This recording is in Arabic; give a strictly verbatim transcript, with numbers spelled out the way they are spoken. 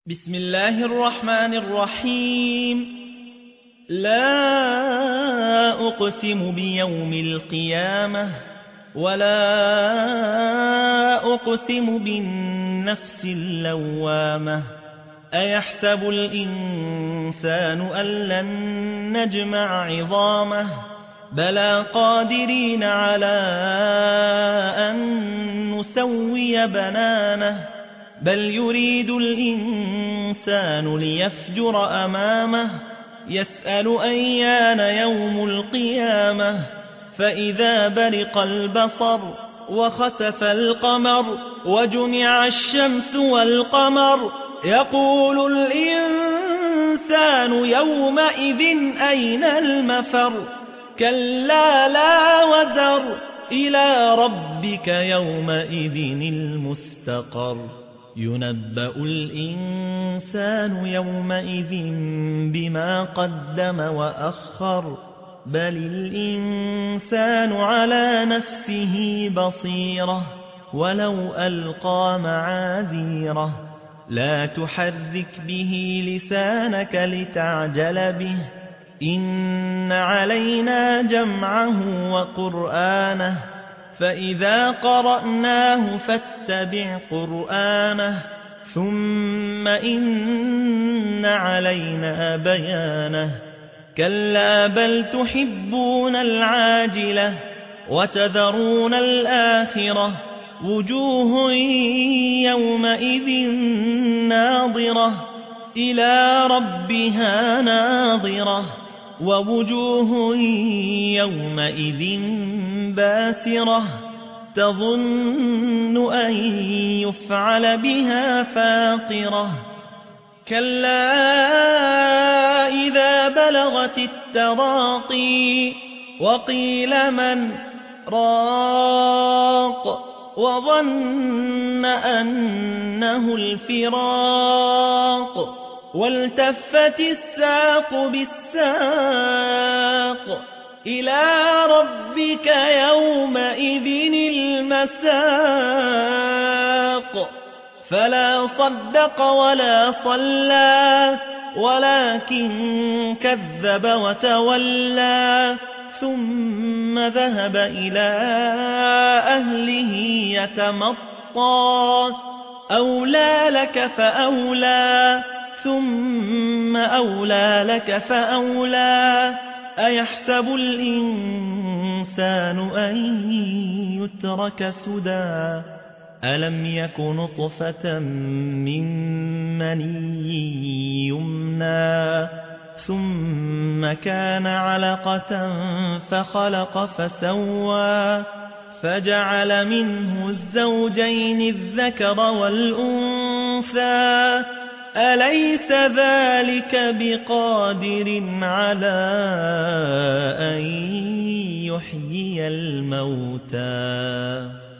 بسم الله الرحمن الرحيم. لا أقسم بيوم القيامة ولا أقسم بالنفس اللوامة. أيحسب الإنسان أن لن نجمع عظامه بلى قادرين على أن نسوي بنانه بل يريد الإنسان ليفجر أمامه يسأل أيان يوم القيامة فإذا برق البصر وخسف القمر وجمع الشمس والقمر يقول الإنسان يومئذ أين المفر كلا لا وزر إلى ربك يومئذ المستقر ينبأ الإنسان يومئذ بما قدم وأخر بل الإنسان على نفسه بصيرة ولو ألقى معاذيره لا تحرك به لسانك لتعجل به إن علينا جمعه وقرآنه فإذا قرأناه فاتبع قرآنه ثم إن علينا بيانه كلا بل تحبون العاجلة وتذرون الآخرة وجوه يومئذ ناظرة إلى ربها ناظرة ووجوه يومئذ باسرة تظن أن يفعل بها فاقرة كلا إذا بلغت التراقي وقيل من راق وظن أنه الفراق والتفت الساق بالساق إلى ربك يومئذ المساق فلا صدق ولا صلى ولكن كذب وتولى ثم ذهب إلى أهله يتمطى أولى لك فأولى ثم أولى لك فأولى أيحسب الإنسان أن يترك سدى ألم يك نطفة من مني يمنى ثم كان علقة فخلق فسوى فجعل منه الزوجين الذكر والأنثى أليس ذلك بقادر على أن يحيي الموتى